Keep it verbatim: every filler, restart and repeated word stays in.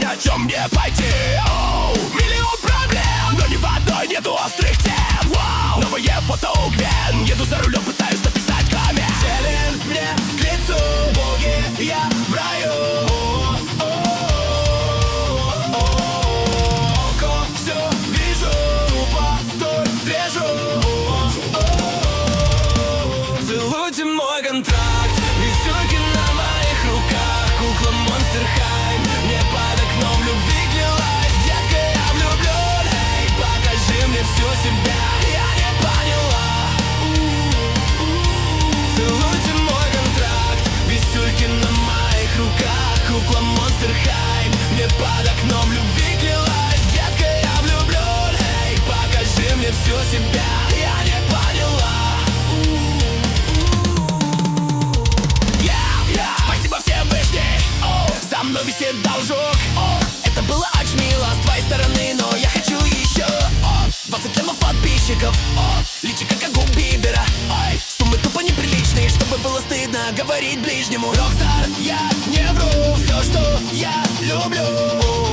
на чем мне пойти. Оу, миллион проблем, но ни в одной нету острых тем. Вау, новые фото у Гвен, еду за рулем, пытаюсь написать коммент. Зелен мне к лицу, боги, я в раю. Око все вижу, тупо той движу. Целуйте мой контракт, висюльки на моих руках, кукла Monster High. Мне под окном любви гнилась, детка, я влюблен. Эй, покажи мне всю себя, я не поняла. Целуйте мой контракт, висюльки на моих руках, кукла Monster High. Мне под окном любви гнилась, детка, я влюблен. Эй, покажи мне всю себя, я не поняла. Спасибо всем вышней, за мной висит должок. Это было очень мило с твоей стороны, но я хочу еще. Двадцать лямов подписчиков, личико как у Бибера. Суммы тупо неприличные, чтобы было стыдно говорить ближнему. Рокстар, я не вру, все, что я люблю.